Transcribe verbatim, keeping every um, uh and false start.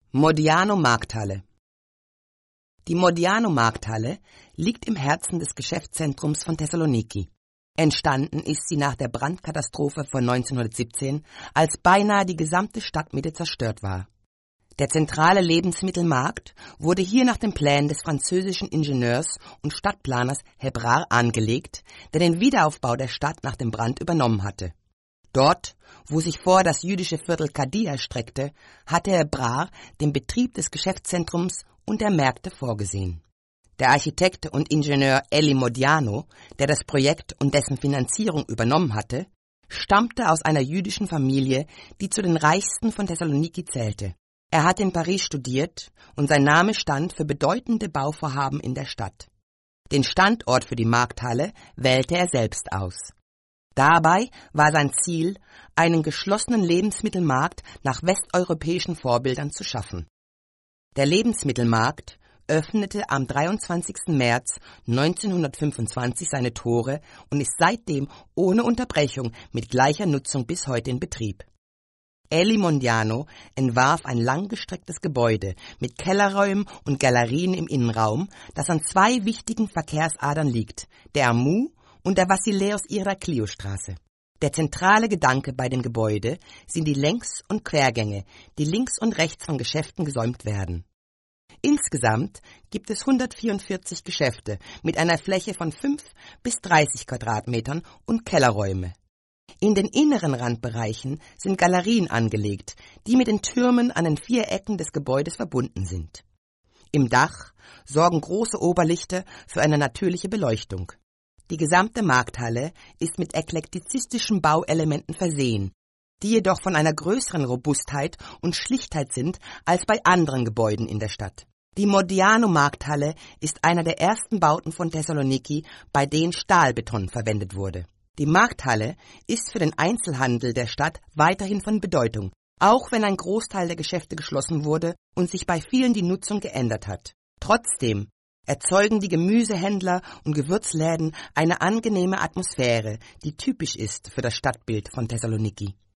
Modiano Markthalle. Die Modiano Markthalle liegt im Herzen des Geschäftszentrums von Thessaloniki. Entstanden ist sie nach der Brandkatastrophe von neunzehnhundertsiebzehn, als beinahe die gesamte Stadtmitte zerstört war. Der zentrale Lebensmittelmarkt wurde hier nach den Plänen des französischen Ingenieurs und Stadtplaners Hébrard angelegt, der den Wiederaufbau der Stadt nach dem Brand übernommen hatte. Dort, wo sich vor das jüdische Viertel Kadia erstreckte, hatte Hébrard den Betrieb des Geschäftszentrums und der Märkte vorgesehen. Der Architekt und Ingenieur Elie Modiano, der das Projekt und dessen Finanzierung übernommen hatte, stammte aus einer jüdischen Familie, die zu den reichsten von Thessaloniki zählte. Er hatte in Paris studiert und sein Name stand für bedeutende Bauvorhaben in der Stadt. Den Standort für die Markthalle wählte er selbst aus. Dabei war sein Ziel, einen geschlossenen Lebensmittelmarkt nach westeuropäischen Vorbildern zu schaffen. Der Lebensmittelmarkt öffnete am dreiundzwanzigsten März neunzehnhundertfünfundzwanzig seine Tore und ist seitdem ohne Unterbrechung mit gleicher Nutzung bis heute in Betrieb. Elie Modiano entwarf ein langgestrecktes Gebäude mit Kellerräumen und Galerien im Innenraum, das an zwei wichtigen Verkehrsadern liegt, der Amou und der Vassileios Irakliou-Straße. Der zentrale Gedanke bei dem Gebäude sind die Längs- und Quergänge, die links und rechts von Geschäften gesäumt werden. Insgesamt gibt es hundertvierundvierzig Geschäfte mit einer Fläche von fünf bis dreißig Quadratmetern und Kellerräume. In den inneren Randbereichen sind Galerien angelegt, die mit den Türmen an den vier Ecken des Gebäudes verbunden sind. Im Dach sorgen große Oberlichter für eine natürliche Beleuchtung. Die gesamte Markthalle ist mit eklektizistischen Bauelementen versehen, die jedoch von einer größeren Robustheit und Schlichtheit sind als bei anderen Gebäuden in der Stadt. Die Modiano Markthalle ist einer der ersten Bauten von Thessaloniki, bei denen Stahlbeton verwendet wurde. Die Markthalle ist für den Einzelhandel der Stadt weiterhin von Bedeutung, auch wenn ein Großteil der Geschäfte geschlossen wurde und sich bei vielen die Nutzung geändert hat. Trotzdem erzeugen die Gemüsehändler und Gewürzläden eine angenehme Atmosphäre, die typisch ist für das Stadtbild von Thessaloniki.